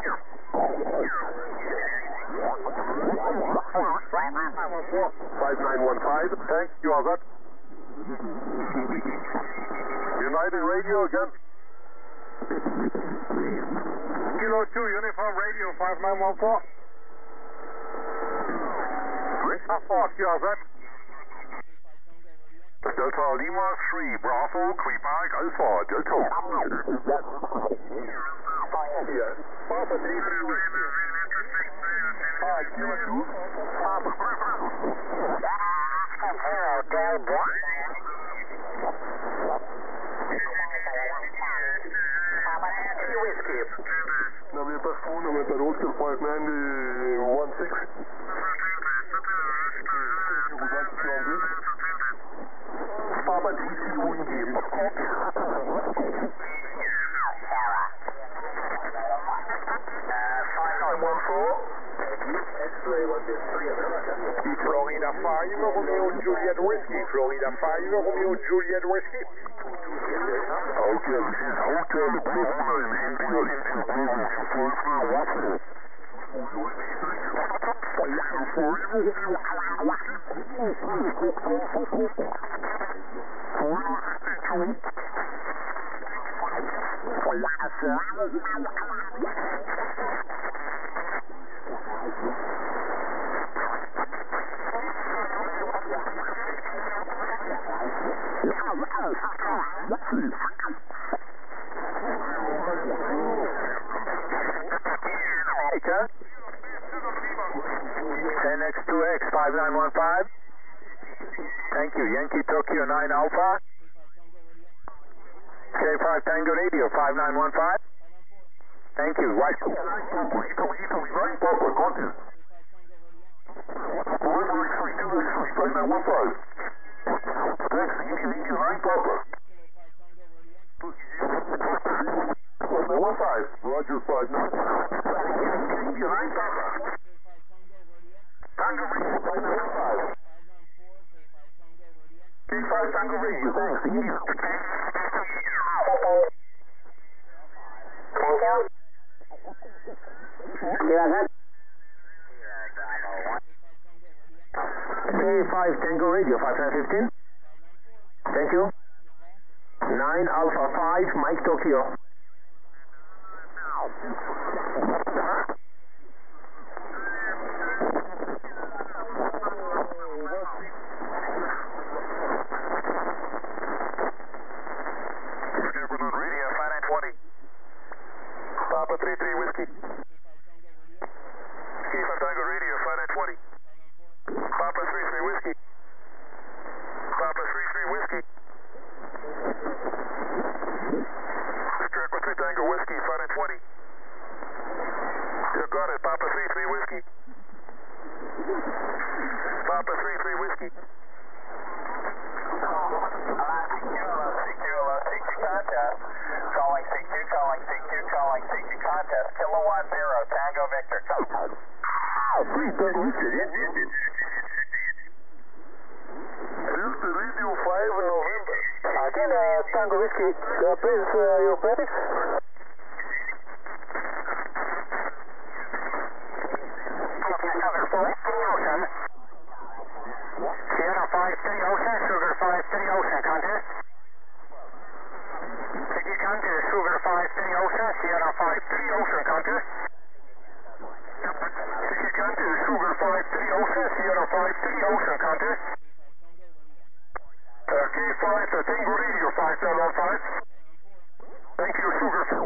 5915, thank you, all that. United Radio again. Kilo 2, Uniform Radio, 5914. Delta 4, Kioset. Delta Lima 3, Bravo, Quebec, Alpha, Delta. Yes. Papa 3, Kilo 2. Papa. Nou, weer per phone, nou weer per Oscar 5916. Papa DC Wingate. 5914. Florida 5, Romeo Juliet Whiskey. Florida 5, Romeo Juliet Whiskey. Hotel, this is Hotel Brahma in Imperial Engine Business. NX2X 5915. Thank you. Yankee Tokyo 9 Alpha. K5 Tango Radio 5915. Thank you. Right. Right, Papa, contact. 5915. Thanks, Indian right, Papa. 15. Roger, 59. Indian right, Papa. Tango Radio 5915. K5 Tango Radio, thanks. Indian. Thank you. K5 Tango Radio 5915. Thank you. 9 Alpha 5 Mike Tokyo. Radio 5920. Papa 33 Whiskey. K5 Tango Radio 5920. Papa 33 Whiskey. Papa 33 Whiskey. Victor Echo 3 Tango Whiskey 5920. You got it, Papa 33 Whiskey. Papa 33 Whiskey. CQ contest. Calling CQ, calling CQ, calling CQ contest. Kilowatt 0, Tango Victor. Please don't listen. Houston Radio 5 in November. Again, Tango Whiskey. Please, your prefix. Sierra 5 City Ocean, Sugar 5 City Ocean, contest. City contest, Sugar 5 City Ocean, Sierra 5 City Ocean, contest. City contest, Sugar 5 City Ocean, Sierra 5 City Ocean, contest. K5, Tango Radio 5915. Thank you, Sugar 5.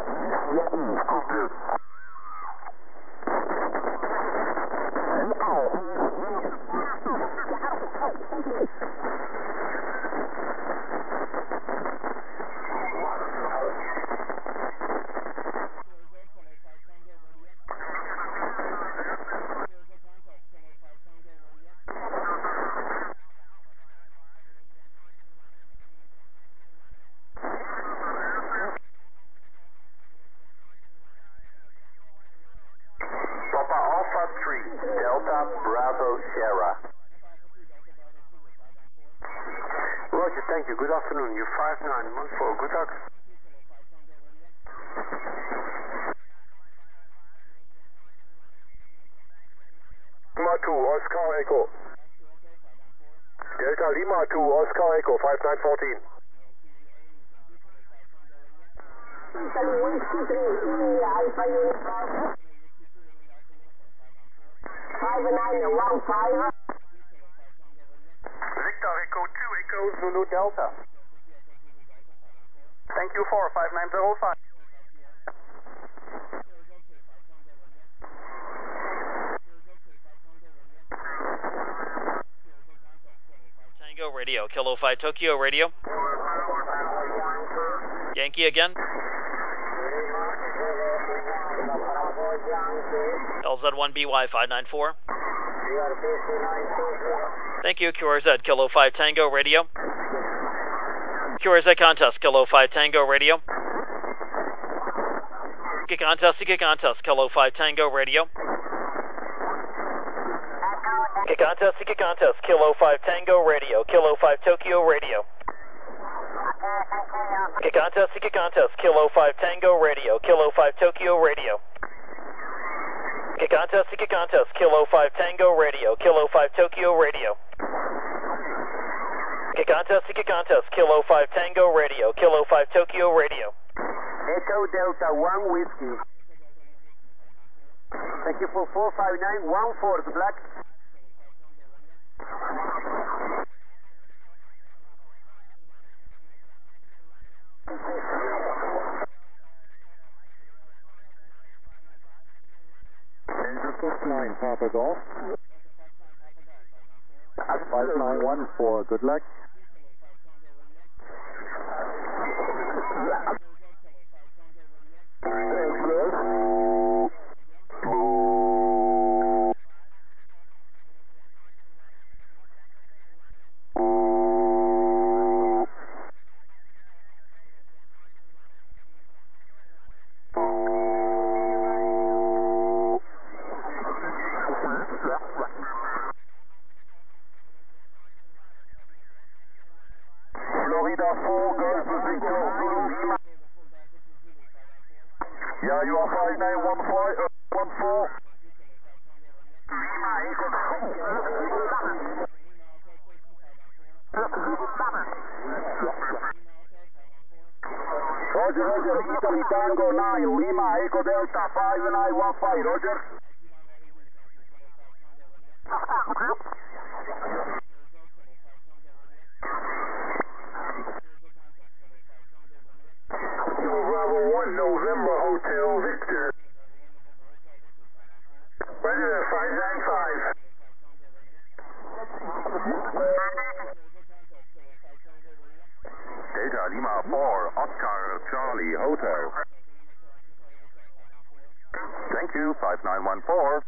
Papa Alpha 3, Delta Bravo Sierra. Roger, thank you. Good afternoon. You 5914. Good luck. 2, Oscar Echo. Delta Lima 2, Oscar Echo, 5914. Whiskey 3, Alpha Uniform. 5915. Victor Echo 2, Echo Zulu Delta. Thank you for 5905. Tango Radio, Kilo 5 Tokyo Radio. Yankee again. LZ1BY 594. Thank you, QRZ, Kilo 5 Tango Radio. QRZ contest, Kilo 5 Tango Radio. Get contest, Kilo 5 Tango Radio. Get contest, Kilo 5 Tango Radio, Kilo 5 Tokyo Radio. Get contest, Kilo 5 Tango Radio, Kilo 5 Tokyo Radio. Get contest, Kilo 5 Tango Radio, Kilo 5 Tokyo Radio. Get contest, Kilo 5 Tango Radio, Kilo 5 Tokyo Radio. Echo Delta 1 Whiskey. Thank you for 45914, good luck. Engine 69, Papa Golf. 5914, good luck. Florida 4, Golf Victor Zulu Lima. Yeah, you are 5914. Lima Echo. Roger, Italy Tango 9, Lima Echo Delta 5915, Roger. Bravo 1, November Hotel Victor. Roger, 595. Delta Lima 4, Oscar Charlie Hotel. Thank you, 5914.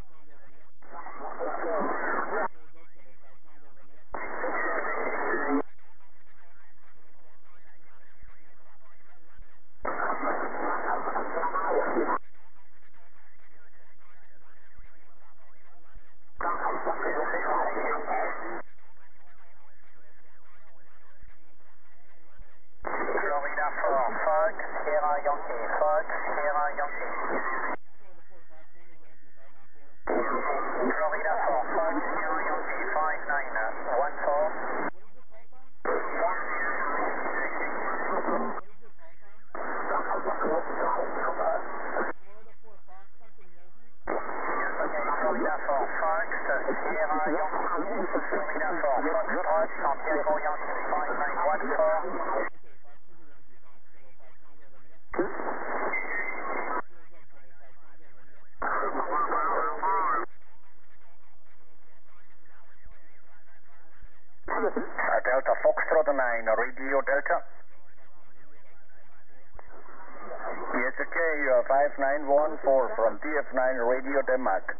Florida 4, Fox, Sierra Yankee, Fox, Sierra Yankee. Florida 4, Fox, Sierra Yankee, 5914. Florida 4, Fox, Sierra Yankee, Florida 4, Foxtrot, Santiago Yankee, 5914. Delta Foxtrot 9, Radio Delta. Yes, okay, you are 5914 from DF9 Radio Denmark.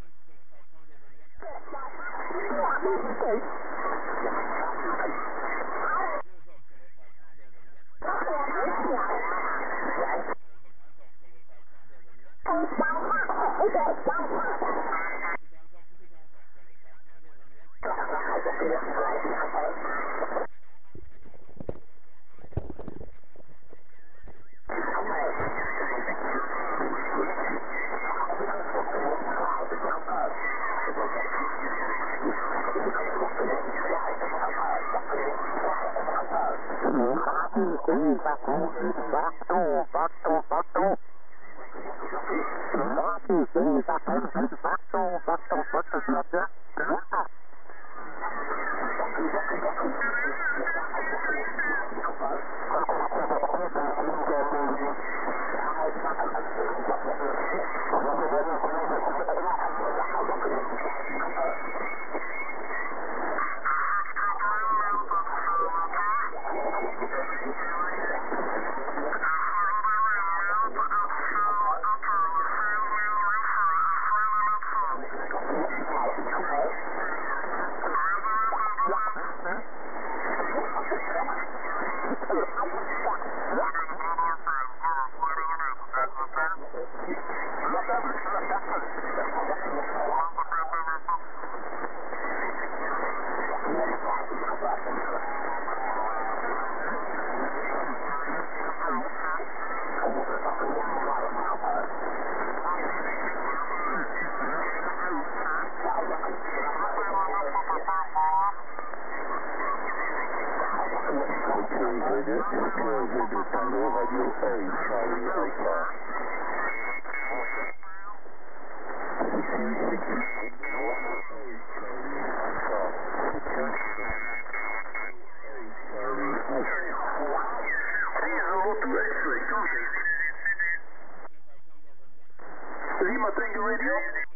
Lima Tango Radio.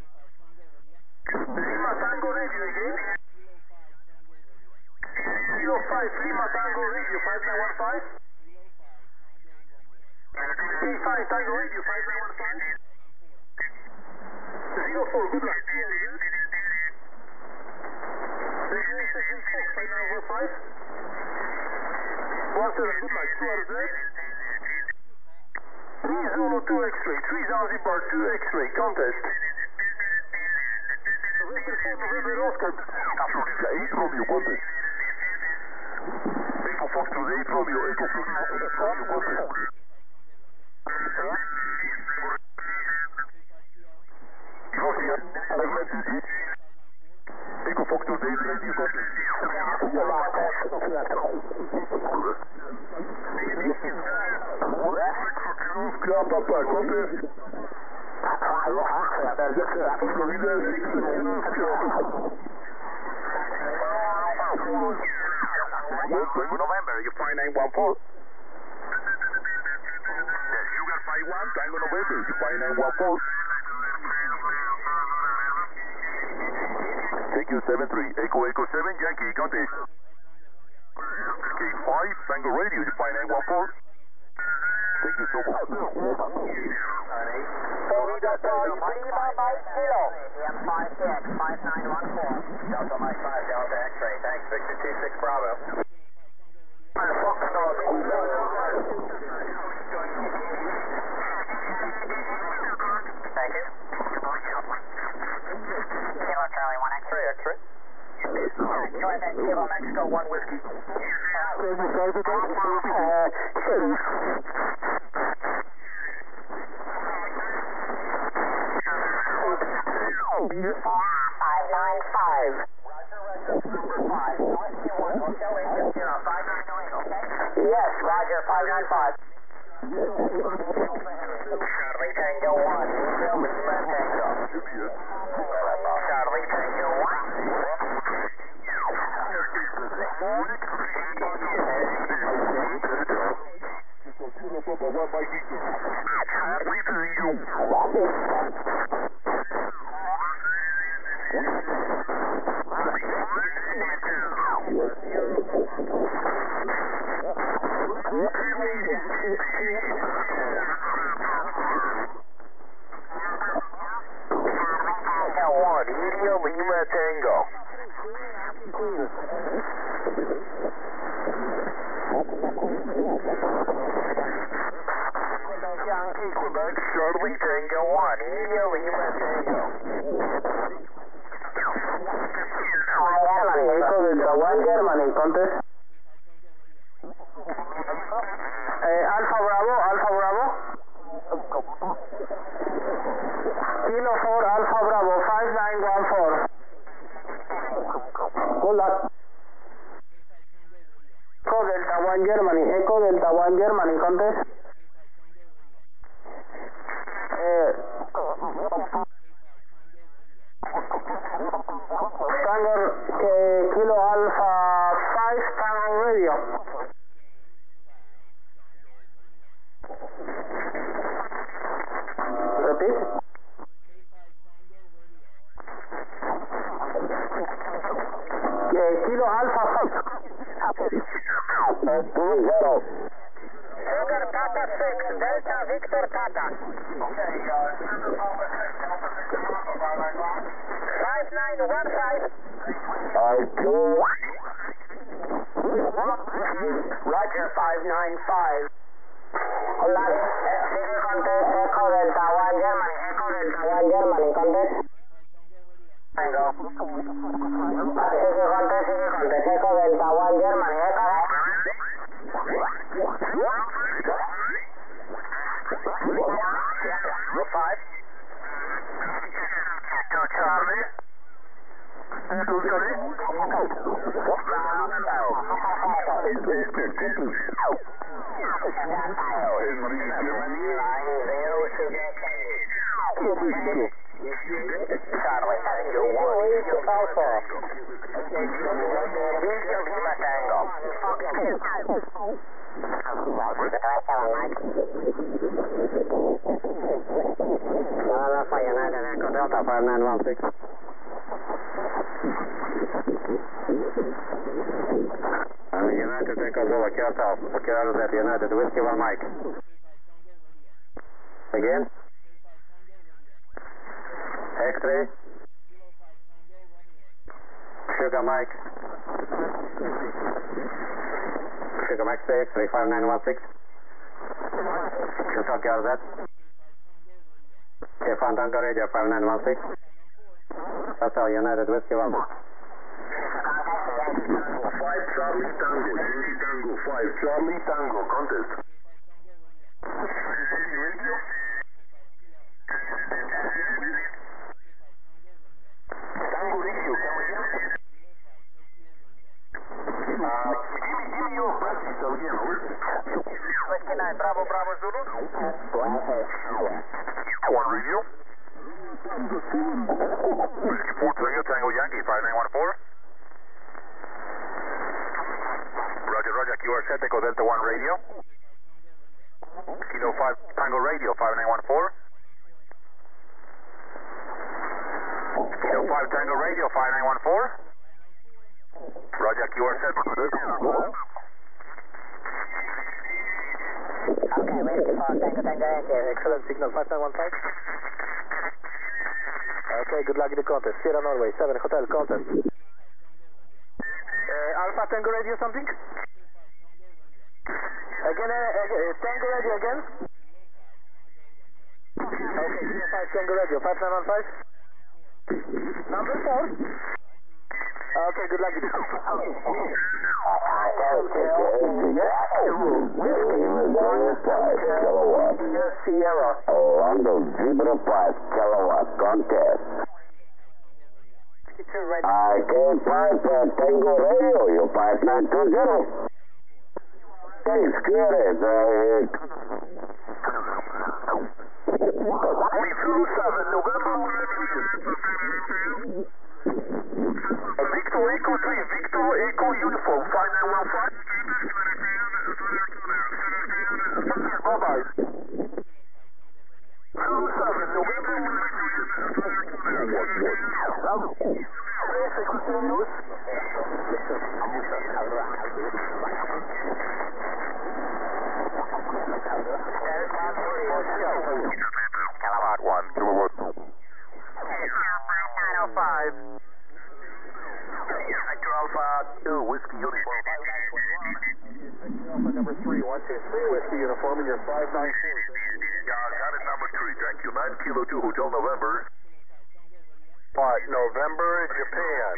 Lima Tango Radio again. 05 Lima Tango Radio 5915. 35 Tango Radio 5915. 04 good luck. Station Fox 5905. 17 good luck. 2 out of 3. 3 Zulu 2 X-ray, 3 Zanzibar 2 X-ray, contest. November 4 November Oscar. Ja, 8 Romeo, contest. Echo Fox to 8 Romeo, Echo Fox to 8 Romeo, contest. Echo Fox to 8 Radio, contest. Ja, papa, contest. Florida 6 November, you 5914. Yes, you got 51, Tango November, you 5914. Thank you, 73, Echo Echo 7, Yankee, contest. Skate 5, Tango Radio, you 5914. Thank you so much. Florida 5, Lima Mike Kilo. EM56, 5914. Delta Mike 5, Delta X-ray. Thanks, Victor 26 Bravo. Thank you. Kilo Charlie 1 X-ray. X-ray. Join that Kilo Mexico 1 Whiskey. Roger, 599, okay? Yes, Roger, 595. Charlie Tango 1, Lima Tango. Charlie Tango 1 Germany, contest. Alpha Bravo. Kilo 4 Alpha Bravo, 5914. Good luck. Delta 1 Germany, Echo Delta 1 Germany, contest. Tango Kilo Alpha 5, Tango Radio. Repeat. Kilo Alpha 5. Sugar Tata 6, Delta Victor Tata. 5915. Roger, 595. City contest, Echo Delta 1 Germany, Echo Delta 1 Germany, contest. Tango. City contest, Echo Delta 1 Germany, Echo. 5. 2 Charlie. 2 Charlie. Charlie, Tango 1. Alpha. Lima Tango. Alpha United Echo Delta 5916. United Echo Zulu, Kyoto, Kyoto Z, United Whiskey 1 Mike. Again. X-ray. Sugar Mike. Sugar Mike, stay X-ray 5916. Kyoto Kyoto Z. K1 Tango Radio 5916. Hotel United Whiskey 1. 5 Charlie Tango, Yankee Tango, 5 Charlie Tango, contest. Radio? Tango Radio, can we hear? Give me your breath detail again, over. Whiskey 9, Bravo, Bravo, Zulu. 1 Radio. Whiskey 4 Tango, Tango Yankee, 5914. Roger, Roger, QR set, Echo Delta 1 Radio. Kilo 5 Tango Radio, 5914. Kilo 5 Tango Radio, 5914. Roger, QR set. Okay, Whiskey 4, Tango, Tango, Excellent signal, 5915. Okay, good luck in the contest. Sierra Norway, 7 Hotel, contest. Alpha Tango Radio something? Again, Tango Radio again? Okay, 05 Tango Radio, 5915. Number 4? Okay, good luck. Sierra. Orlando Zebra 5 kilowatt contest. IK5 Tango Radio, you 5920. Thanks, good. We flew 7 November. Victor Echo 3, Victor Echo Uniform, 5915. Bye-bye. Flew 7 November. Basic continuous. Kilowatt 1. Kilowatt 2. 905. Victor Alpha 2, Whiskey Uniform. Alpha number 3, 123, Whiskey Uniform, and you're 594. Got it, number 3, thank you. 9 Kilo 2, Hotel November. November, Japan.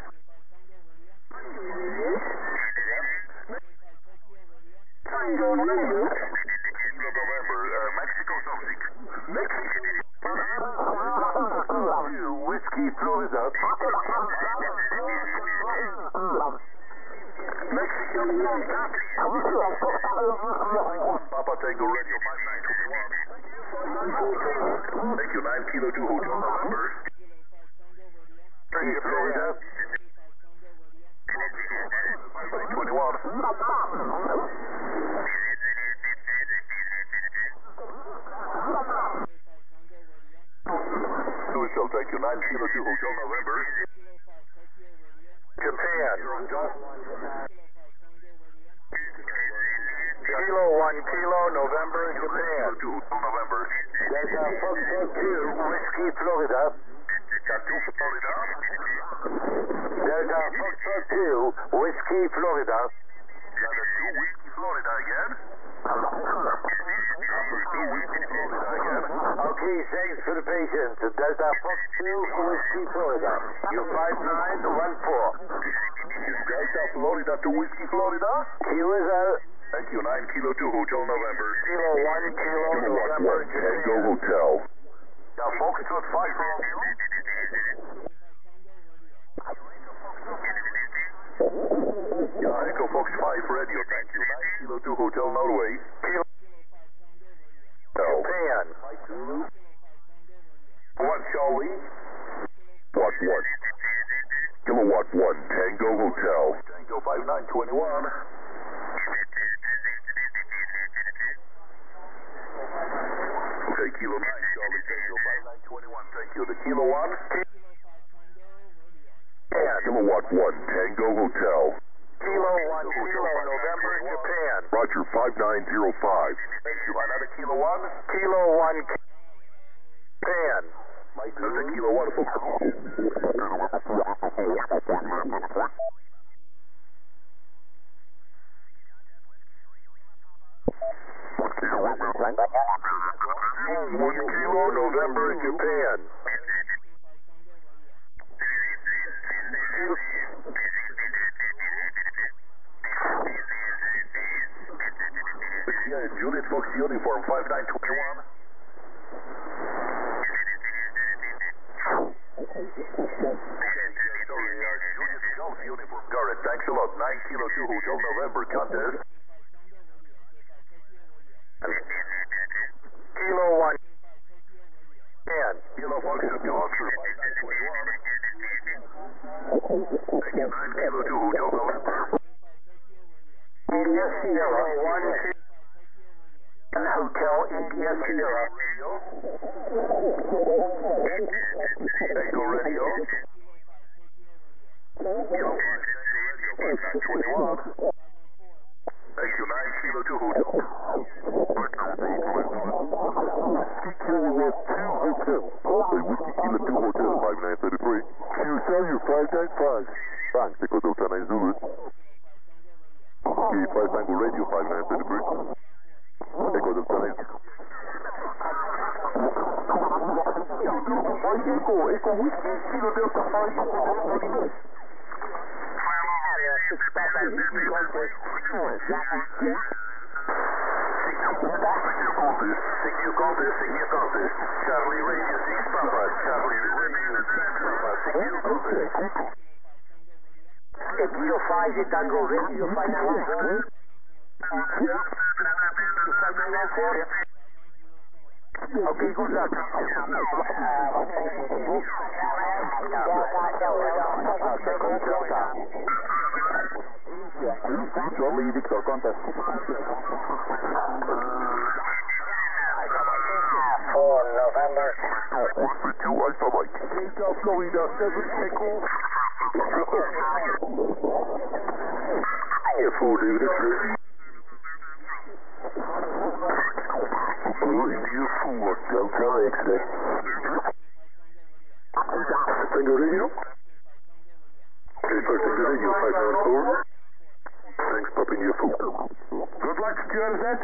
November, Mexico something. Whiskey Florida. Mexico, copy. Papa Tango Radio, 5921. Thank you, 9 Kilo 2 Hotel November. Thank you, Florida. 21. Louisville, thank you, 9 Kilo 2 Hotel November. Japan. Kilo 1 Kilo November, Japan. 2 November. Delta Foxtrot 2, Whiskey, Florida. Got 2 Florida. Delta Foxtrot 2, Whiskey, Florida. Got a 2 Whiskey, Florida again. Number 2 Whiskey, Florida again. Okay, thanks for the patience. Delta Fox 2, Whiskey, Florida. You 5914. Delta Florida to Whiskey, Florida. Key result. Thank you, 9 Kilo 2 Hotel November. Kilo 1 Kilo November, Tango Hotel. Yeah, Foxtrot 5 from you. Yeah, Echo Fox 5 radio, thank you. 9 Kilo 2 Hotel Norway. Kilo Japan. 1 Charlie. Watt 1. Kilowatt 1, Tango Hotel. Tango 5921. Okay, Kilo 9, Charlie, Tango 5921. Thank you. The Kilo 1. And Kilowatt 1, Tango Hotel. Kilo 1, Kilo, November, Japan. Roger, 5905. Thank you. Another Kilo 1. Kilo 1, Japan. Another Kilo 1, folks. One Kilo, November, Japan. Juliet Fox Uniform 5921. Juliet Golf Uniform. Correct. Thanks a lot. 9 Kilo 2 Hotel November contest. Kilo 1. And Kilo Fox to Oscar 5921. Thank you. 9 Kilo 2 Hotel November. India Sierra 1 Hotel India Sierra. Echo Radio. Kilo 5 Radio 5921. Thank you, 9 Kilo 2 Hotel. Kilo 2 Hotel. Whiskey Kilo 2 Hotel 5933. QSL, you're 595. Thanks, Echo Delta 9 Zulu. Okay, 5 Tango Radio 5933. Echo Delta 9. Echo Whiskey Kilo Delta 5. Signal contest. Charlie Radio 6 Papa. Charlie Radio 6 Papa. Signal contest. Kilo 5 de Tango Radio 591. Okay, good luck. Charlie Victor contest. 4 November. 2 Alpha Mike. Delta Florida 7 Echo. Je voert even de terug. India 4 Delta X-ray. Tango Radio. Okay, 5 Tango Radio 594. Thanks, Papa India 4. Good luck, QRZ.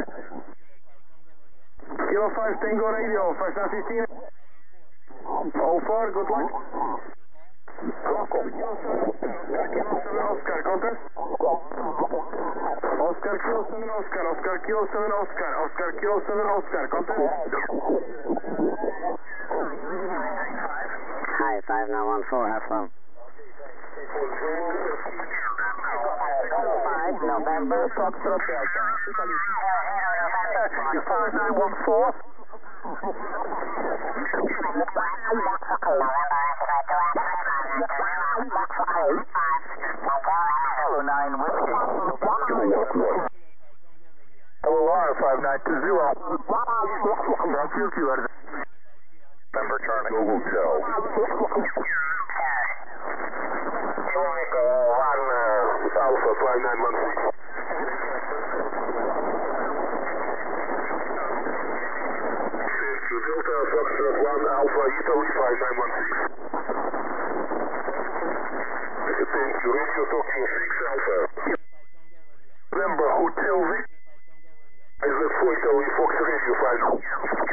Kilo 5 Tango Radio, 515. All 4, good luck. Oscar, contest. Oscar Kilo 7 Oscar, Oscar Kilo 7 Oscar, Oscar Kilo 7 Oscar, contest. Hi, 5914, have fun. November Foxtrot Delta. 5914. LOR 5920. November Charlie. Go Hotel. Echo 1 Alpha 5916. Delta Foxtrot 1 Alpha Italy 5916. Thank you. Radio Tokyo 6 Alpha. November Hotel Vic. Is that for Italy Fox Radio 5?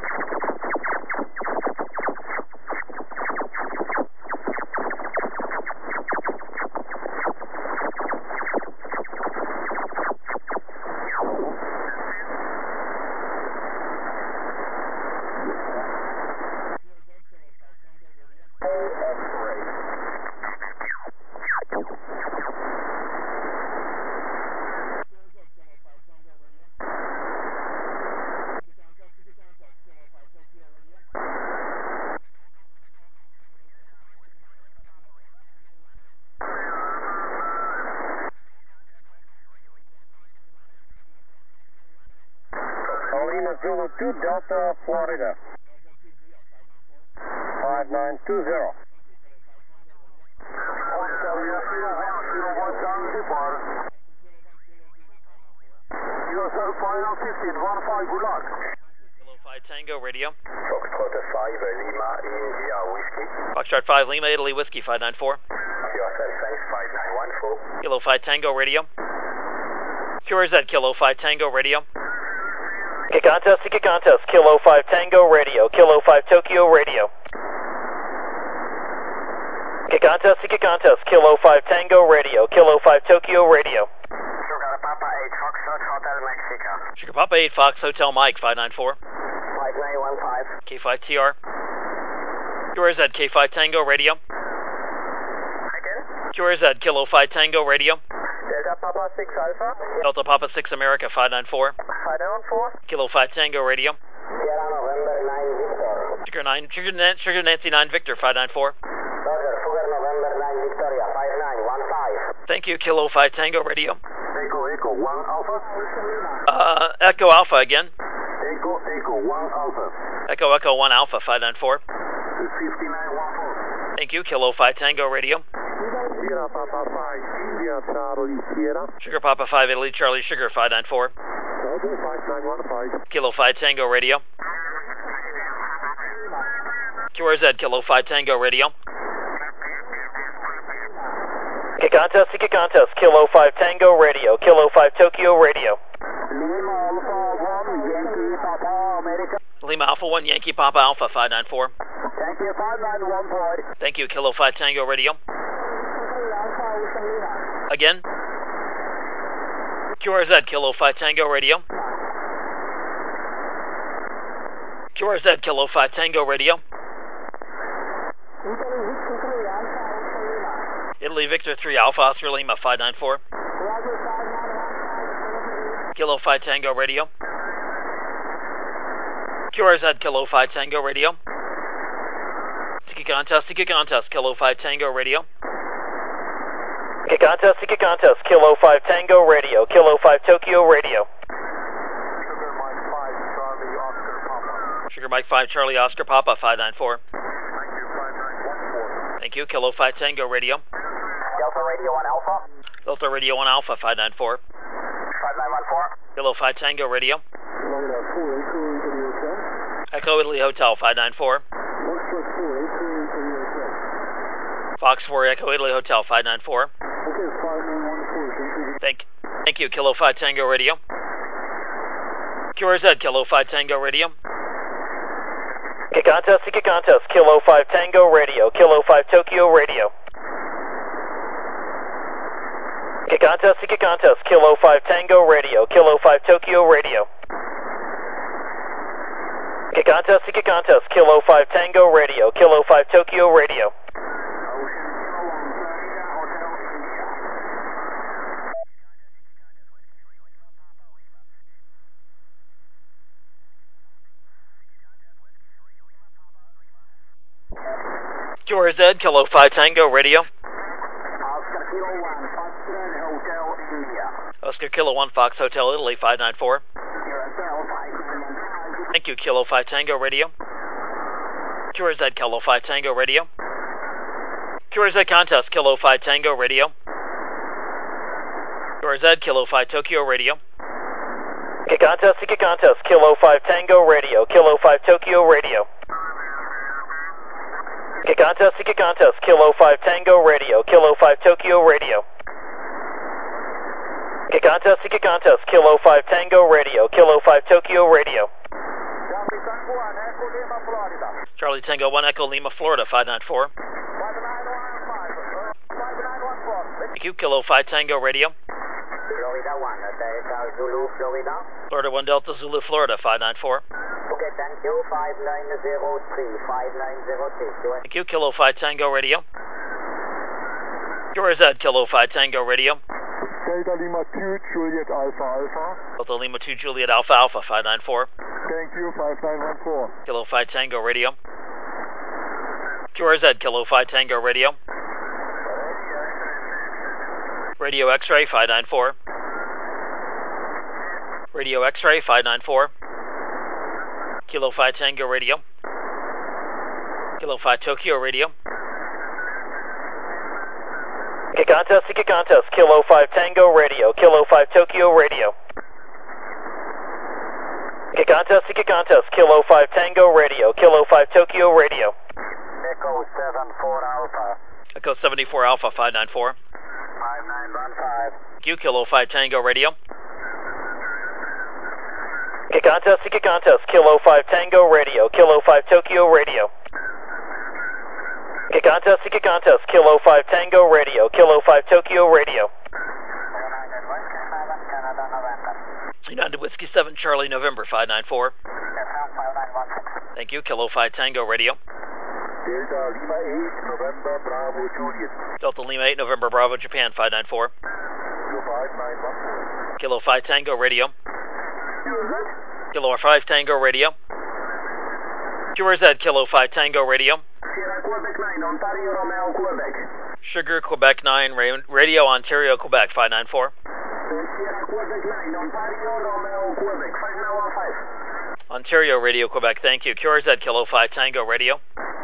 Zulu 2 Delta Florida. 5920. Kilo 5 Tango Radio. Foxtrot 5 Lima India Whiskey. Foxtrot 5 Lima Italy Whiskey 594. QRZ Fence 5914. Kilo 5 Tango Radio. QRZ Kilo 5 Tango Radio. Gigantos to Gigantos, Kilo 5 Tango Radio, Kilo 5 Tokyo Radio. Gigantos to Gigantos, Kilo 5 Tango Radio, Kilo 5 Tokyo Radio. Sugar Papa 8 Foxtrot Hotel Mexico. Sugar Papa 8 Fox Hotel Mike 594. 5915. K5TR. QRZ K5 Tango Radio. Again? QRZ Kilo 5 Tango Radio. Delta Papa 6 Alpha. Delta Papa 6 America 594. 594. Kilo 5 Tango Radio. Sierra November 9 Victor. Sugar Nancy 9 Victor 594. Roger, Sugar November 9 Victoria 5915. Thank you, Kilo 5 Tango Radio. Echo 1 Alpha. Echo Alpha again. Echo 1 Alpha. Echo 1 Alpha 594. 5914. Thank you, Kilo 5 Tango Radio. Sierra Papa 5 India Charlie Sierra. Sugar Papa 5 Italy Charlie Sugar 594. Roger 5915. Kilo 5 Tango Radio. QRZ Kilo 5 Tango Radio. Gigantos to Gigantos, Kilo 5 Tango Radio, Kilo 5 Tokyo Radio. Lima Alpha 1 Yankee Papa America. Lima Alpha 1 Yankee Papa Alpha 594. Thank you, 5914. Thank you, Kilo 5 Tango Radio. Again. QRZ Kilo 5 Tango Radio. QRZ Kilo 5 Tango Radio. Italy Victor 3 Alpha Oscar Lima 594. Kilo 5 Tango Radio. QRZ Kilo 5 Tango Radio. Gigantos to Gigantos, Kilo 5 Tango Radio. Gigantos to Gigantos, Kilo 5 Tango Radio, Kilo 5 Tokyo Radio. Sugar Mike 5 Charlie Oscar Papa 594. Thank you, Kilo 5 Tango Radio. Delta Radio 1 Alpha. Delta Radio 1 Alpha 594. 5914. Kilo 5 Tango Radio. Echo Italy Hotel 594. Fox 4 Echo Italy Hotel 594. Thank you, Kilo 5 Tango Radio. QRZ Kilo 5 Tango Radio. Gigantos to Gigantos, Kilo 5 Tango Radio, Kilo 5 Tokyo Radio. Gigantos to Gigantos, Kilo 5 Tango Radio, Kilo 5 Tokyo Radio. Gigantos to Gigantos, Kilo 5 Tango Radio, Kilo 5 Tokyo Radio. QRZ, Kilo 5 Tango Radio. Oscar Kilo 1, Foxtrot Hotel India. Oscar Kilo 1 Fox Hotel Italy 594. Thank you, Kilo 5 Tango Radio. QRZ, Kilo 5 Tango Radio. QRZ Contest, Kilo 5 Tango Radio. QRZ, Kilo 5 Tokyo Radio. Contest, Kilo 5 Tango Radio, Kilo 5 Tokyo Radio. Contest, Kilo 5 Tango Radio, Kilo 5 Tokyo Radio. Contest, Kilo 5 Tango Radio, Kilo 5 Tokyo Radio. Charlie Tango 1 Echo Lima, Florida 594. Thank you, Kilo 5 Tango Radio. Florida 1, Delta Zulu, Florida. Florida 1 Delta Zulu, Florida 594. Okay, thank you, 5903, 5903. Thank you, Kilo 5 Tango Radio. QRZ, Kilo 5 Tango Radio. Delta Lima 2, Juliet Alpha Alpha. Delta Lima 2 Juliet Alpha Alpha 594. Thank you, 5914. Kilo 5 Tango Radio. QRZ, Kilo 5 Tango Radio. Radio X-Ray 594. Radio X-Ray 594. Kilo 5 Tango Radio. Kilo 5 Tokyo Radio. Contest, Kilo 5 Tango Radio, Kilo 5 Tokyo Radio. Contest, Kilo 5 Tango Radio, Kilo 5 Tokyo Radio. Echo 74 Alpha. Echo 74 Alpha 594. 5915. Thank you, Kilo 5 Tango Radio. Contest, Kilo 5 Tango Radio, Kilo 5 Tokyo Radio. Contest, Kilo 5 Tango Radio, Kilo 5 Tokyo Radio. United Whiskey 7 Charlie November 594. Thank you, Kilo 5 Tango Radio. Delta Lima 8, November Bravo Juliet. Delta Lima 8 November Bravo Japan 594. Kilo 5 Tango Radio. Kilo 5 Tango Radio. QRZ, Kilo 5 Tango Radio. Sierra Quebec 9, Ontario Romeo Quebec. Sugar Quebec 9 Radio Ontario Quebec 594. Sierra Quebec 9, Ontario Romeo Quebec 5915. Ontario Radio Quebec, thank you. QRZ, Kilo 5 Tango Radio.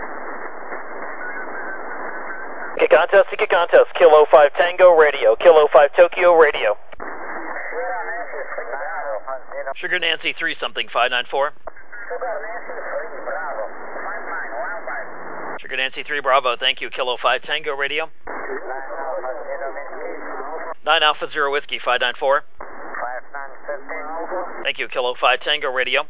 Contest, Kilo 5 Tango Radio, Kilo 5 Tokyo Radio. Sugar Nancy 3 something 594. Sugar Nancy 3 Bravo, thank you. Kilo 5 Tango Radio. 9 Alpha 0 Whiskey 594. Thank you. Kilo 5 Tango Radio.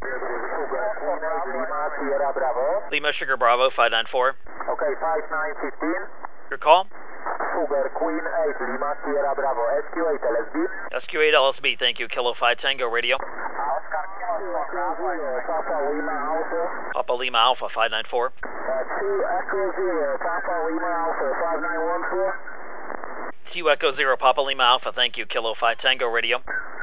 Lima Sugar Bravo 594. Okay, 5915. Your call? Sugar Queen 8, Lima Sierra Bravo, SQ8 LSB. SQ8 LSB, thank you. Kilo 5 Tango Radio. Oscar Kilo 4 Bravo, Papa Lima Alpha. Papa Lima Alpha 594. 2 Echo 0, Papa Lima Alpha 5914. Q Echo 0 Papa Lima Alpha, thank you. Kilo 5 Tango Radio.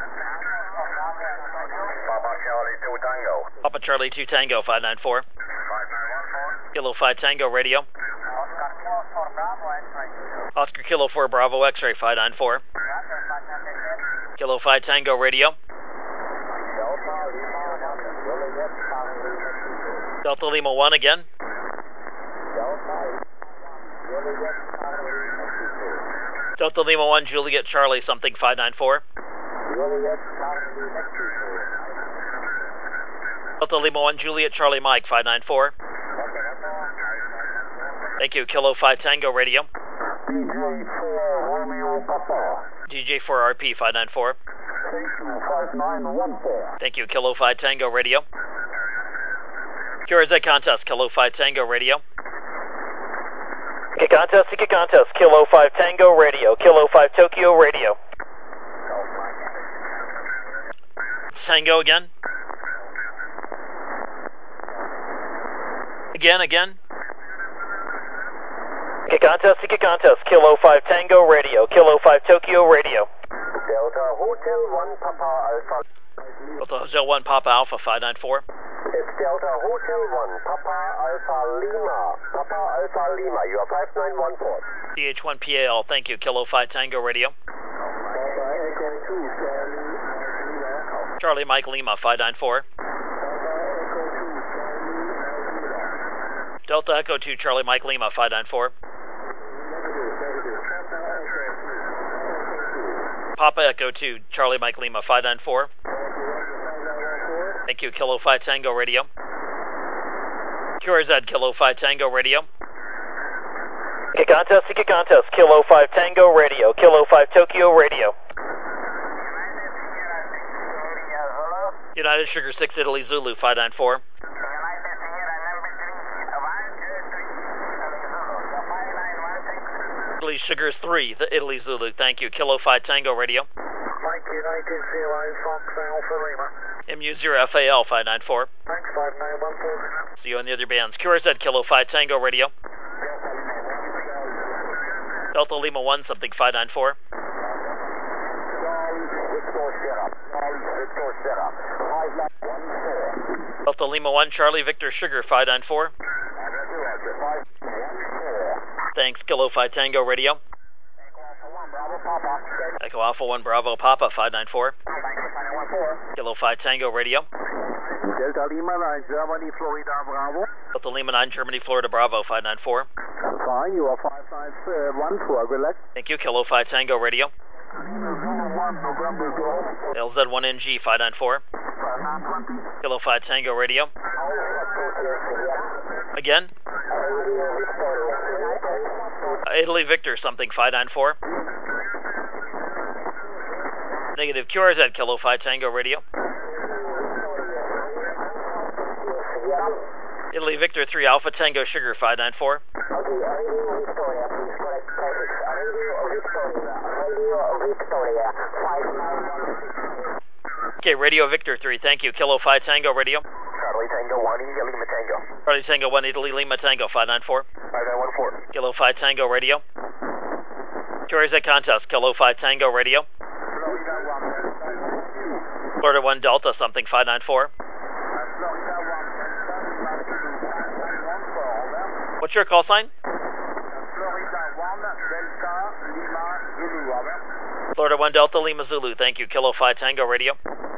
Papa Charlie 2 Tango. Papa Charlie 2 Tango 594. 5914. Kilo 5 Tango Radio. Oscar Kilo 4 Bravo, X-Ray. Oscar Kilo 4 Bravo X-Ray 594. Kilo 5 Tango Radio. Delta Lima 1 again. Delta Lima 1 Juliet Charlie something 594. Delta Lima 1 Juliet Charlie Mike 594. Thank you. Kilo 5 Tango Radio. DJ4 Romeo Papa. DJ4 RP 594. 5914. Thank you. Kilo 5 Tango Radio. QRZ Contest, Kilo 5 Tango Radio. Contest, Kilo 5 Tango Radio, Kilo 5 Tokyo Radio. Tango again. Again. Contest, Kilo 5 Tango Radio, Kilo 5 Tokyo Radio. Delta Hotel 1 Papa Alpha. Delta Hotel 1 Papa Alpha 594. It's Delta Hotel 1 Papa Alpha Lima. Papa Alpha Lima, you are 5914. CH1PAL, thank you. Kilo 5 Tango Radio. Charlie Mike Lima, 594. Delta Echo 2, Charlie Mike Lima, 594. Papa Echo 2, Charlie Mike Lima, 594. Thank you, Kilo 5 Tango Radio. QRZ, Kilo 5 Tango Radio. Seek contest, Kilo 5 Tango Radio, Kilo 5 Tokyo Radio. United Sugar 6 Italy Zulu, 594. Italy Sugar 3, the Italy Zulu, thank you, Kilo 5 Tango Radio. Mike United 0 Fox Alpha Lima. MU0FAL, 594. Thanks, 5914. See you on the other bands. QRZ, Kilo 5 Tango Radio. Delta Lima 1, something 594. Delta Lima 1, Charlie Victor Sugar 594. Thanks, Kilo 5 Tango Radio. Echo Alpha 1 Bravo Papa 594. Kilo 5 Tango Radio. Delta Lima 9, Germany, Florida, Bravo. Delta Lima 9, Germany, Florida, Bravo 594. Fine, you are 5914, relax. Thank you, Kilo 5 Tango Radio. LZ1NG 594. Kilo 5 Tango Radio. Again? Italy Victor something 594. Negative, QRZ, Kilo 5 Tango Radio. Italy Victor 3 Alpha Tango Sugar 594. Okay, Radio Victor 3, thank you. Kilo 5 Tango Radio. Charlie Tango 1, Lima Tango. Charlie Tango 1, Italy Lima Tango 594. 5914. Kilo 5 Tango Radio. QRZ contest, Kilo 5 Tango Radio. Florida 1 Delta something 594. What's your call sign? Florida 1 Delta Lima Zulu, thank you. Kilo 5 Tango Radio.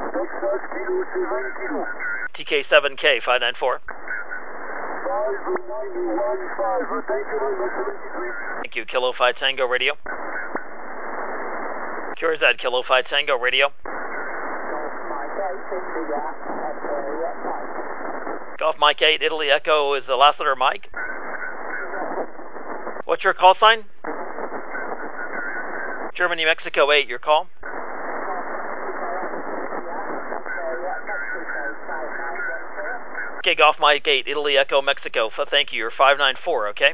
TK7K 594. Thank you, Kilo 5 Tango Radio. QRZ, Kilo 5 Tango Radio. Golf Mike 8, Italy Echo is the last letter Mike. What's your call sign? Germany, Mexico 8, your call. Okay, Golf Mike 8, Italy Echo Mexico. Thank you, you're 594, okay?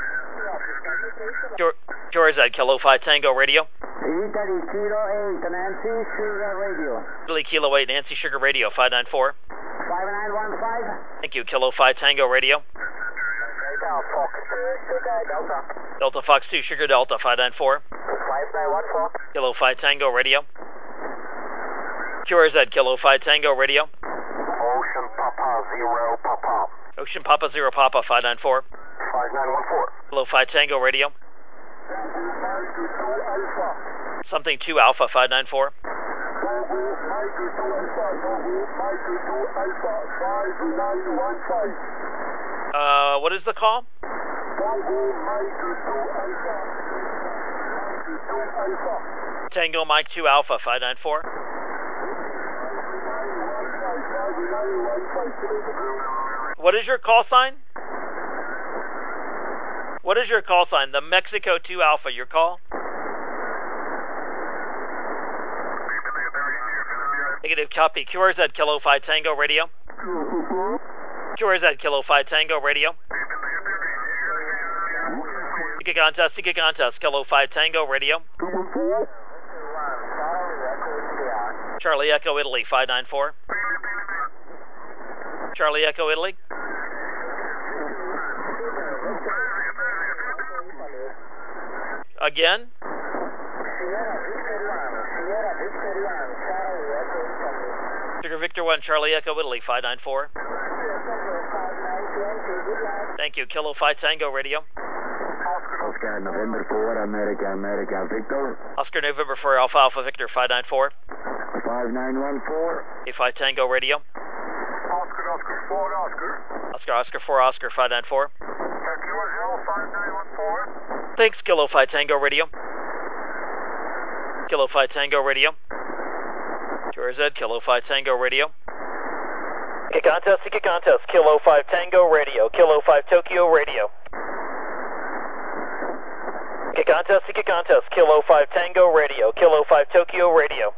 George at Kilo 5 Tango Radio. Italy Kilo 8, Nancy Sugar Radio. Italy Kilo 8, Nancy Sugar Radio, 594. 5915. Thank you, Kilo 5 Tango Radio. Delta Fox 2, Sugar Delta, 594. 5914. Kilo 5 Tango Radio. QRZ, Kilo 5 Tango Radio. Ocean Papa 0 Papa. Ocean Papa 0 Papa, 594. 5914. Kilo 5 Tango Radio. Something 2 Alpha, 594. What is the call? Tango Mike 2 Alpha, 594. What is your call sign? What is your call sign? The Mexico 2 Alpha, your call? Negative copy. QRZ Kilo 5 Tango Radio. QRZ Kilo 5 Tango Radio. Seek contest, Kilo 5 Tango Radio. Charlie Echo Italy, 594. Charlie Echo Italy. Again? Sugar Victor 1, Charlie Echo Italy, 594. Thank you, Kilo 5 Tango Radio. Oscar November 4, America Victor. Oscar November 4, Alpha Victor 594. 5914. A5 Tango Radio. Oscar 4, Oscar 4, Oscar 594. Kilo 5914. Thanks, Kilo 5 Tango Radio. Kilo 5 Tango Radio. QRZ, Kilo 5 Tango Radio. Contest, Kilo 5 Tango Radio, Kilo 5 Tokyo Radio. Contest, Kilo 5 Tango Radio, Kilo 5 Tokyo Radio.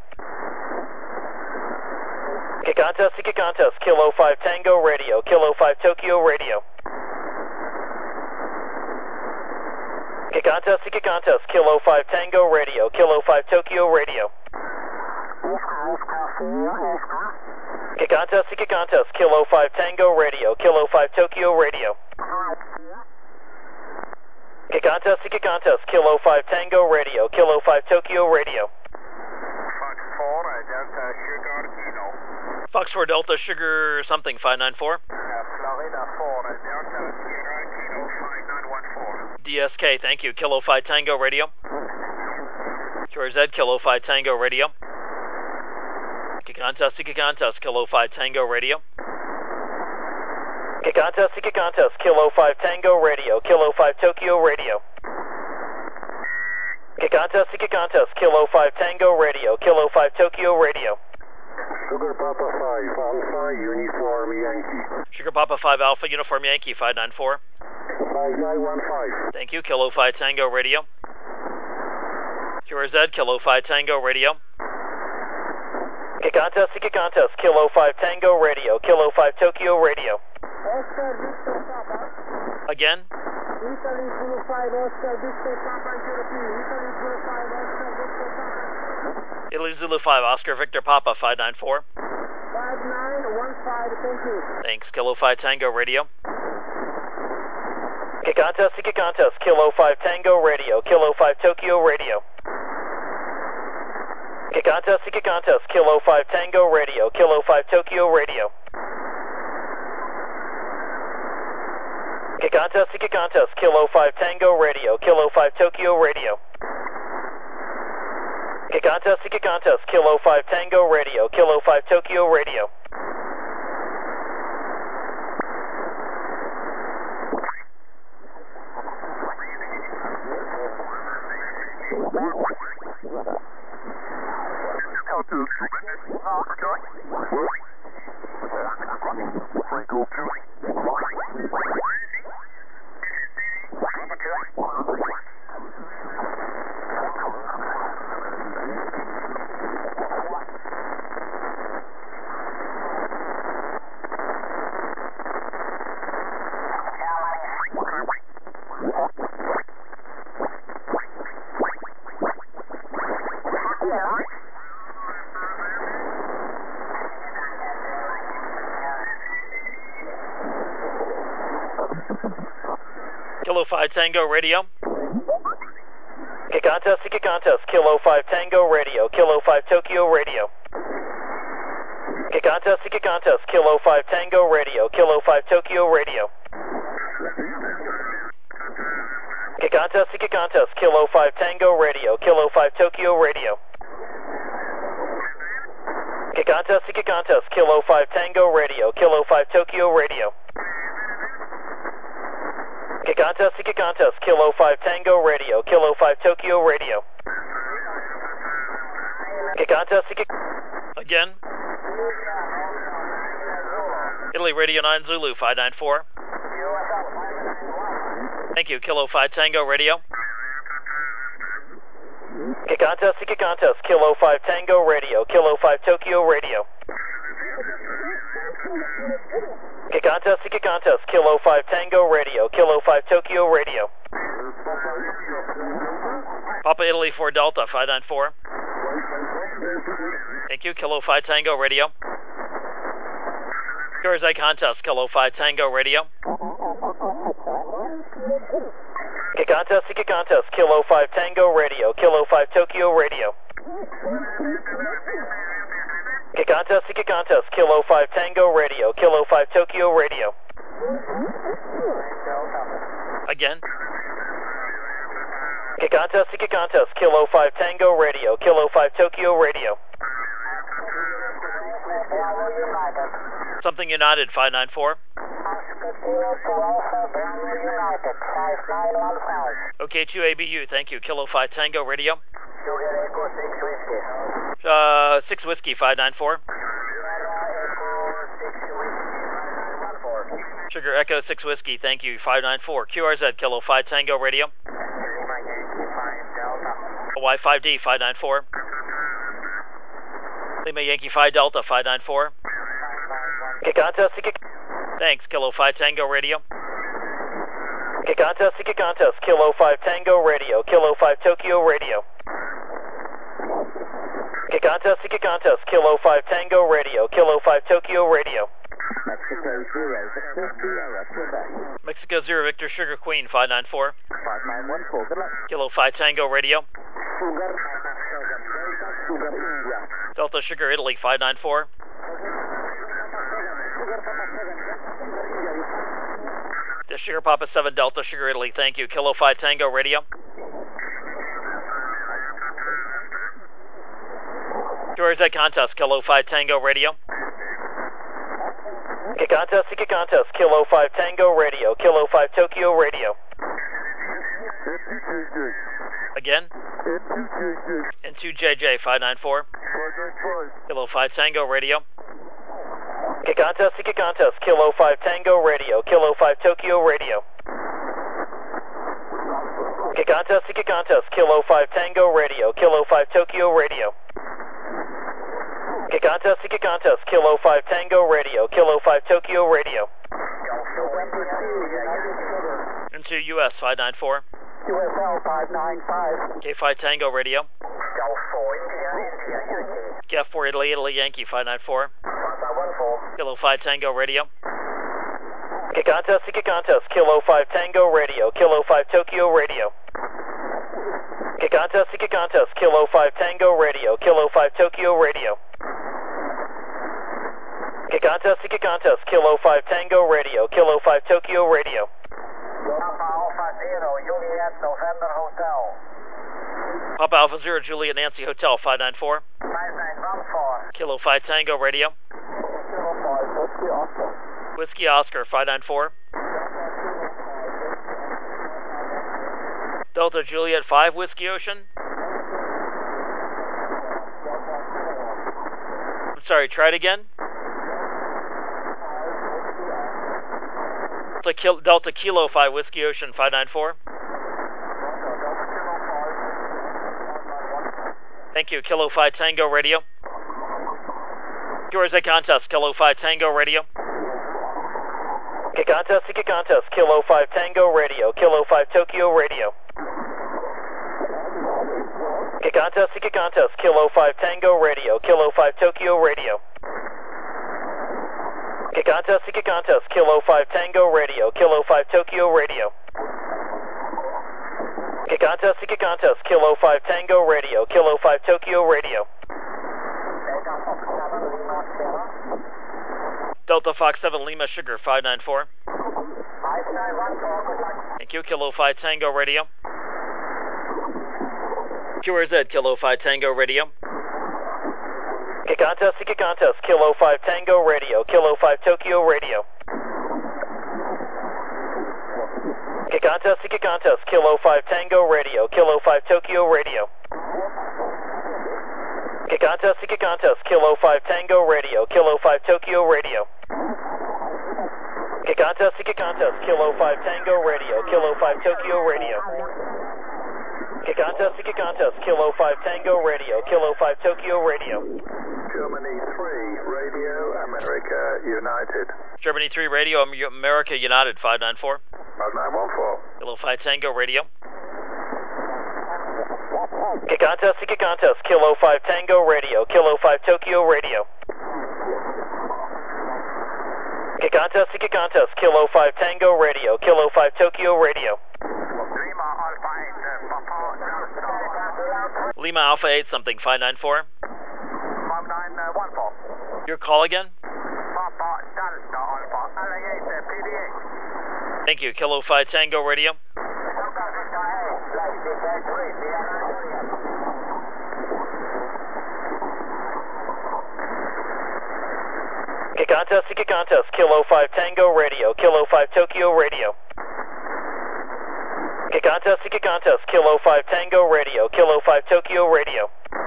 Contest, Kilo 5 Tango Radio, Kilo 5 Tokyo Radio. Contest, Kilo 5 Tango Radio, Kilo 5 Tokyo Radio. Contest, Kilo 5 Tango Radio, Kilo 5 Tokyo Radio. Contest, Kilo 5 Tango Radio, Kilo 5 Tokyo Radio. Fox 4, Delta Fox 4 Delta Sugar Kilo. Sugar something 594. Florida 4, Delta Sierra Kilo 5914. DSK, thank you. Kilo 5 Tango Radio. QRZ, Kilo 5 Tango Radio. Contest, Kilo 5 Tango Radio. Contest, Kilo 5 Tango Radio, Kilo 5 Tokyo Radio. Contest, Kilo 5 Tango Radio, Kilo 5 Tokyo Radio. Sugar Papa 5, Alpha Uniform Yankee. Sugar Papa 5 Alpha Uniform Yankee 594. 5915. Thank you, Kilo 5 Tango Radio. QRZ, Kilo 5 Tango Radio. Contest, Kilo 5 Tango Radio, Kilo 5 Tokyo Radio. Oscar Victor Papa. Again? Italy Zulu 5 Oscar Victor Papa European. Italy Zulu 5 Oscar Victor Papa. Italy Zulu 5 Oscar Victor Papa 594. 5915, thank you. Thanks, Kilo 5 Tango Radio. Contest, Kilo 5 Tango Radio, Kilo 5 Tokyo Radio. Contest, Kilo 5 Tango Radio, Kilo 5 Tokyo Radio. Contest, Kilo 5 Tango Radio, Kilo 5 Tokyo Radio. Contest, Kilo 5 Tango Radio, Kilo 5 Tokyo Radio. Franco 2. Kilo 5 Tango Radio. Contest, Kilo 5 Tango Radio, Kilo 5 Tokyo Radio. Contest, Kilo 5 Tango Radio, Kilo 5 Tokyo Radio. Contest, Kilo 5 Tango Radio, Kilo 5 Tokyo Radio. Contest, Kilo 5 Tango Radio, Kilo 5 Tokyo Radio. Contest, Kilo 5 Tango Radio, Kilo 5 Tokyo Radio. Contest, again. Italy Radio 9 Zulu 594. Thank you, Kilo 5 Tango Radio. Contest, Kilo 5 Tango Radio, Kilo 5 Tokyo Radio. Contest, Kilo 5 Tango Radio, Kilo 5 Tokyo Radio. Papa Italy 4 Delta 594. Thank you, Kilo 5 Tango Radio. Yours I contest, Kilo 5 Tango Radio. Contest, Kilo 5 Tango Radio, Kilo 5 Tokyo Radio. contest, seek a contest. Kilo 5 Tango Radio. Kilo 5 Tokyo Radio. Again. Seek a contest, seek a contest. Kilo 5 Tango Radio. Kilo 5 Tokyo Radio. Something United 594. Okay, 2 ABU, thank you. Kilo 5 Tango Radio. 6 Whiskey 594. Sugar Echo 6 Whiskey, thank you. 594. QRZ Kilo 5 Tango Radio. Hawaii 5D 594. Lima Yankee 5 Delta 594. Okay, contest, seek a... Thanks, Kilo 5 Tango Radio. Okay, contest, seek a contest. Kilo 5 Tango Radio. Kilo 5 Tokyo Radio. Okay, contest, seek a contest. Kilo 5 Tango Radio. Kilo 5 Tokyo Radio. Mexico 0 Victor Sugar Queen 594. 5914, good luck. Kilo 5 Tango Radio. Delta Sugar Italy 594. The Sugar Papa 7 Delta Sugar Italy, thank you. Kilo 5 Tango Radio. QRZ contest, Kilo 5 Tango Radio. Okay, contest, seek a contest. Kilo 5 Tango Radio. Kilo 5 Tokyo Radio. Again? N2JJ 594. Kilo 5 Tango Radio. Okay, contest, seek a contest. Kilo 5 Tango Radio. Kilo 5 Tokyo Radio. Okay, contest, seek a contest. Kilo 5 Tango Radio. Kilo 5 Tokyo Radio. Okay, contest, seek a contest. Kilo 5 Tango Radio. Kilo 5 Tokyo Radio. Into US 594. QSL 595. K5 Tango Radio. K4 Italy Yankee 594. Kilo 5 Tango Radio. Okay, contest, seek a contest. Kilo 5 Tango Radio. Kilo 5 Tokyo Radio. Okay, contest, seek a contest. Kilo 5 Tango Radio. Kilo 5 Tokyo Radio. Okay, contest, seek a contest. Kilo 5 Tango Radio. Kilo 5 Tokyo Radio. Papa Alpha 0 Juliet Nancy Hotel 594. 5914. Kilo 5 Tango Radio. Whiskey Oscar 594. Delta Juliet 5 Whiskey Ocean. I'm sorry, try it again. Delta Kilo 5 Whiskey Ocean 594. Thank you, Kilo 5 Tango Radio. QRZ contest, Kilo 5 Tango Radio. Okay, contest, seek a contest. Kilo 5 Tango Radio. Kilo 5 Tokyo Radio. Okay, contest, seek a contest. Kilo 5 Tango Radio. Kilo 5 Tokyo Radio. Okay, contest, seek a contest. Kilo 5 Tango Radio. Kilo 5 Tokyo Radio. Okay, contest, seek a contest. Kilo 5 Tango Radio. Kilo 5 Tokyo Radio. Delta Fox 7 Lima Sugar 594. 5914. Thank you, Kilo 5 Tango Radio. QRZ Kilo 5 Tango Radio. Okay, contest, seek a contest. Kilo 5 Tango Radio. Kilo 5 Tokyo Radio. Okay, contest, seek a contest. Kilo 5 Tango Radio. Kilo 5 Tokyo Radio. Okay, contest, seek a contest. Kilo 5 Tango Radio. Kilo 5 Tokyo Radio. Okay, contest, seek a contest. Kilo 5 Tango Radio. Kilo 5 Tokyo Radio. Okay, contest, seek a contest. Kilo 5 Tango Radio. Kilo 5 Tokyo Radio. Germany 3, Radio America United. Germany 3 Radio America United 594. 5914. Kilo 5 Tango Radio. Okay, contest, seek a contest. Kilo 5 Tango Radio. Kilo 5 Tokyo Radio. Okay, contest, seek a contest. Kilo 5 Tango Radio. Kilo 5 Tokyo Radio. Lima Alpha 8 something 594. 5914. Your call again? Papa Delta Alpha, LA8, PDA. Thank you. Kilo 5 Tango Radio. Seek a contest. Kilo 5 Tango Radio. Kilo 5 Tokyo Radio. Seek a contest. Kilo 5 Tango Radio. Kilo 5 Tokyo Radio.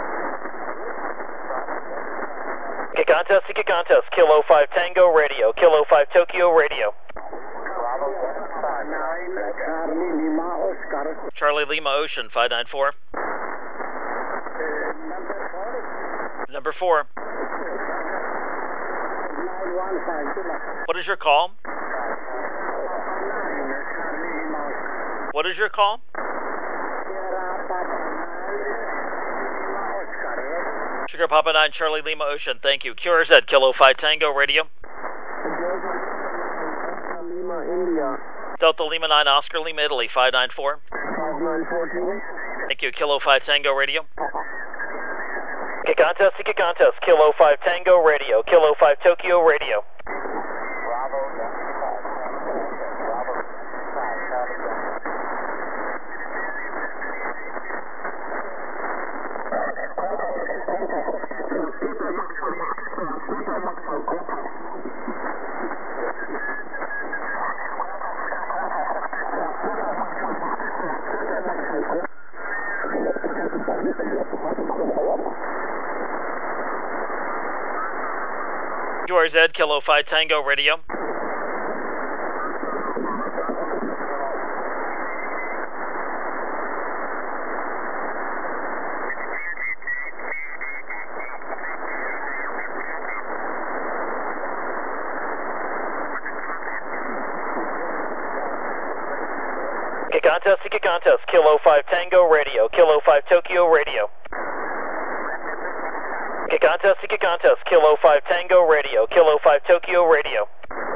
Seek a contest. Kilo 5 Tango Radio. Kilo 5 Tokyo Radio. Charlie Lima Ocean 594. Number 4. What is your call? What is your call? Sugar Papa 9 Charlie Lima Ocean, thank you. QRZ Kilo 5 Tango Radio. Delta Lima 9 Oscar Lima Italy 594. Thank you. Kilo 5 Tango Radio. Seek a contest. Kilo 5 Tango Radio. Kilo 5 Tokyo Radio. QRZ Kilo 5 Tango Radio. Seek a contest. Kilo 5 Tango Radio. Kilo 5 Tokyo Radio. Seek a contest. Kilo 5 Tango Radio. Kilo 5 Tokyo Radio.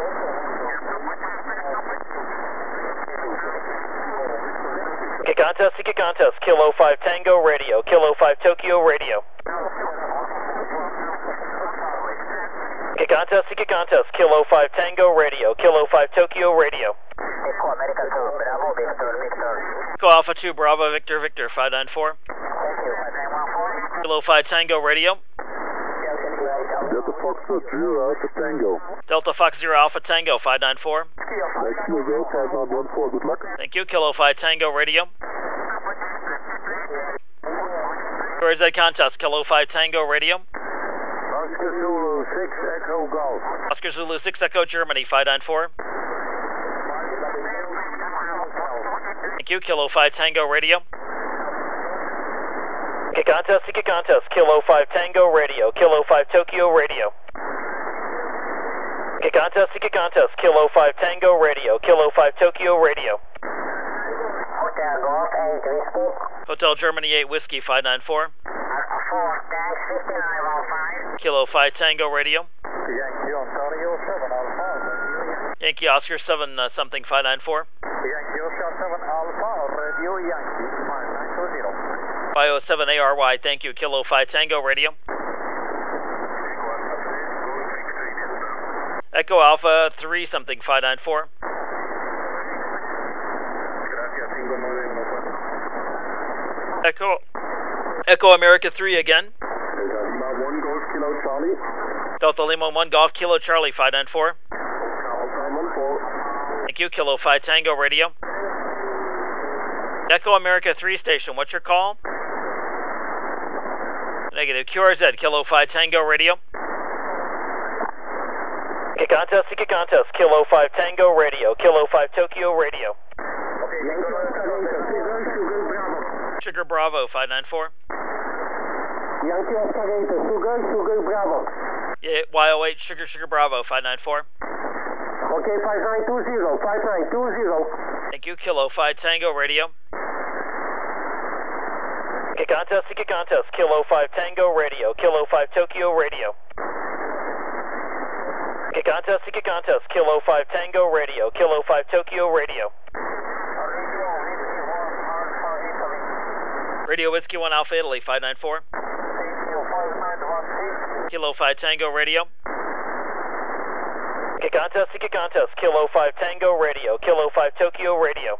Seek a contest. Kilo 5 Tango Radio. Kilo 5 Tokyo Radio. Seek a contest. Kilo 5 Tango Radio. Kilo 5 Tokyo Radio. Go Alpha 2 Bravo Victor Victor 594. Kilo 5 Tango Radio. Delta Fox 0 Alpha Tango. Delta Fox 0 Alpha Tango 594. Good luck. Thank you. Kilo 5 Tango Radio. Where is that contest? Kilo 5 Tango Radio. Oscar Zulu 6 Echo Golf. Oscar Zulu 6 Echo Germany 594. Thank you. Kilo 5 Tango Radio. Seek a contest. Kilo 5 Tango Radio. Kilo 5 Tokyo Radio. Seek a contest. Kilo 5 Tango Radio. Kilo 5 Tokyo Radio. Hotel Golf 8 Whiskey. Hotel Germany 8 Whiskey 594. 4 Tanks 5915. Kilo 5 Tango Radio. Yankee Ontario 7 Alpha. Yankee Oscar 7 something 594. Yankee Oscar 7 Alpha, Radio Yankee 5920. 507 ARY, thank you. Kilo 5 Tango Radio. Echo Alpha 3 something 594. Echo America 3 again. Delta 1 Golf Kilo Charlie. Delta Lima 1 Golf Kilo Charlie 594. Thank you. Kilo 5 Tango Radio. Echo America 3 station, what's your call? Negative. QRZ, Kilo 5 Tango Radio. Seek a contest. Kilo 5 Tango Radio. Kilo 5 Tokyo Radio. Sugar Bravo 594. Yankee Oscar 8 Sugar Bravo. Yeah, Y08 Sugar Bravo 594. Okay, 5920. Thank you. Kilo 5 Tango Radio. Seek a contest. Kilo 5 Tango Radio. Kilo 5 Tokyo Radio. Seek a contest. Kilo 5 Tango Radio. Kilo 5 Tokyo Radio. Radio Whiskey 1 Alpha Italy 594. Kilo 5 Tango Radio. Seek a contest, Kilo 5 Tango Radio, Kilo 5 Tokyo Radio.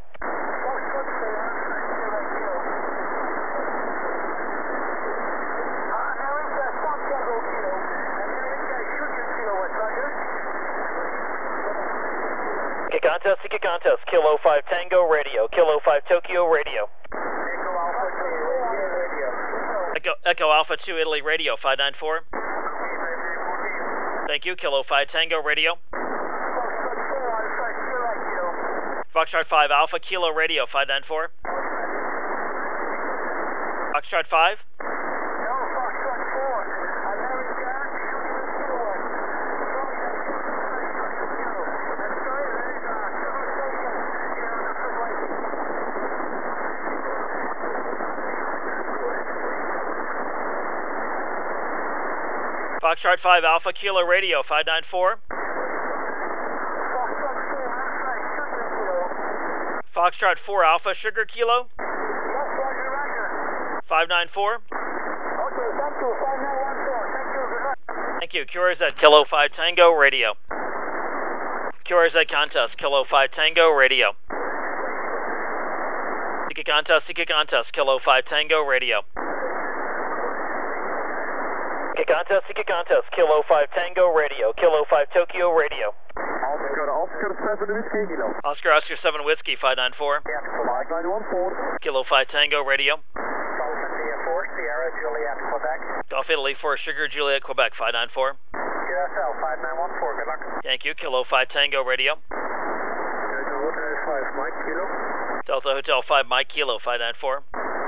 Seek a contest, Kilo 5 Tango Radio, Kilo 5 Tokyo Radio. Echo Alpha 2 Italy Radio, 594. Thank you, Kilo 5 Tango Radio. Foxtrot 5 Alpha Kilo Radio, 594. Foxtrot 5. Foxtrot 5 Alpha Kilo Radio, 594. Foxtrot 4 Alpha Sugar Kilo. 594. Okay, thank you, 5914. Thank you. QRZ Kilo 5 Tango Radio. QRZ contest, Kilo 5 Tango Radio. Seek a contest, Kilo 5 Tango Radio. Seek a contest, Kilo 5 Tango Radio, Kilo 5 Tokyo Radio. Oscar 7 Whiskey Kilo. Oscar 7 Whiskey, 594. 5914. Kilo 5 Tango Radio. Golf India 4, Sierra Juliet, Quebec. Golf Italy 4 Sugar Juliet, Quebec, 594. QSL 5914, good luck. Thank you, Kilo 5 Tango Radio. Delta Hotel 5, Mike Kilo. Delta Hotel 5 Mike Kilo, 594.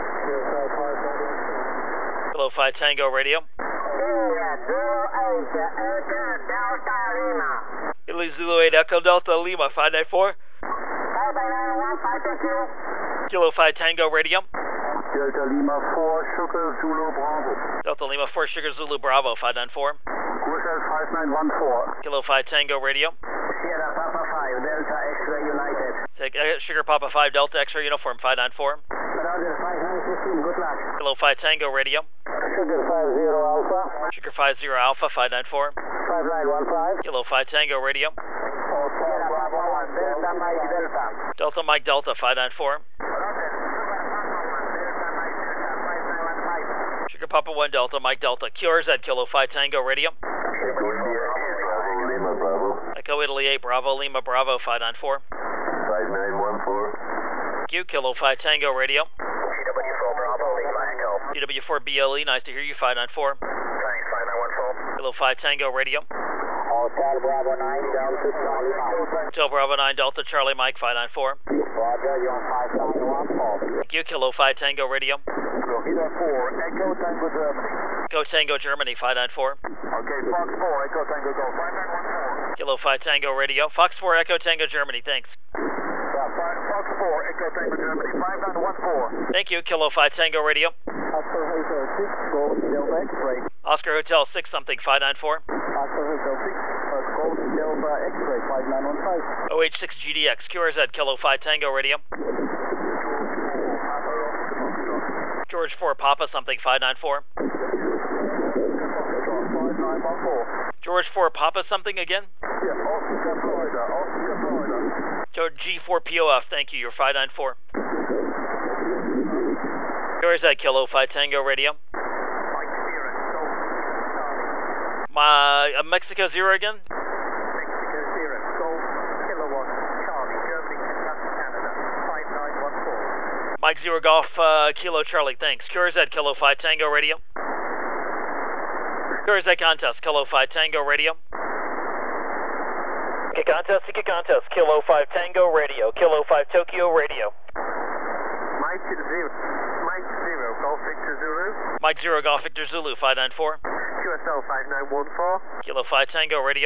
Kilo 5 Tango Radio. Italy Zulu 8 Echo Delta Lima, 594. Kilo 5 Tango Radio. Delta Lima 4 Sugar Zulu Bravo. Delta Lima 4 Sugar Zulu Bravo, 594. QSL 5914. Kilo 5 Tango Radio. Sierra Papa 5, Delta X-Ray United. Take Sugar Papa 5 Delta X-Ray Uniform, 594. Roger, 5915, good luck. Kilo 5 Tango Radio. Sugar 50 Alpha. Sugar 50 Alpha, 594. 5915. Kilo 5 Tango Radio. Sierra Papa 1, Delta Mike Delta. Delta Mike Delta, 594. Sugar Papa 1 Delta Mike Delta. QRZ Kilo 5 Tango Radio. Echo India 8 Bravo Lima Bravo. Echo Italy 8 Bravo Lima Bravo, 594. 5914. Thank you, Kilo 5 Tango Radio. CW4 Bravo Lima Echo. CW4 BLE, nice to hear you, 594. Thanks, 5914. Kilo 5 Tango Radio. Hotel Bravo 9, Delta Charlie Mike. Hotel Bravo 9 Delta Charlie Mike, 594. Roger, you're 5914. Thank you, Kilo 5 Tango Radio. Florida 4 Echo Tango Germany. Echo Tango Germany, 594. Okay, Fox 4 Echo Tango Golf. 5914. Kilo 5 Tango Radio. Fox 4 Echo Tango Germany, thanks. Fox 4 Echo Tango Germany. 5914. Thank you, Kilo 5 Tango Radio. Oscar Hotel 6, Golf Delta X-Ray. Oscar Hotel 6 something, 594. Oscar Hotel 6, Golf Delta X-Ray, 5915. OH6 GDX, QRZ Kilo 5 Tango Radio. George 4 Papa something, 594. 5914. George 4 Papa something again? Yeah, Oscar Florida. Oscar Florida. George G4 POF, thank you, you're 594. QRZ Kilo 5 Tango Radio. Mike Sierra, Golf Charlie. Mexico 0 again? Mexico Sierra, Golf Kilo 1, Charlie, Germany, Kentucky, Canada. 5914. Mike 0 Golf Kilo Charlie, thanks. QRZ Kilo 5 Tango Radio. QRZ contest, Kilo 5 Tango Radio. Seek a contest, Kilo 5 Tango Radio, Kilo 5 Tokyo Radio. Mike 0, Golf Victor Zulu. Mike 0 Golf Victor Zulu, 594. QSL 5914. Kilo 5 Tango Radio.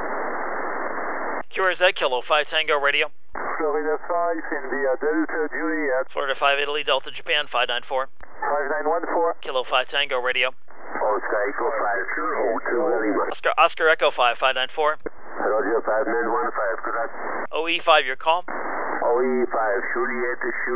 QRZ Kilo 5 Tango Radio. Florida 5 India Delta Juliet. Florida 5 Italy Delta Japan, 594. 5914. Kilo 5 Tango Radio. Oscar Echo 5 Hotel Lima. Oscar Echo 5, 594. Roger 5915. Good luck. OE5, your call. OE5 Juliet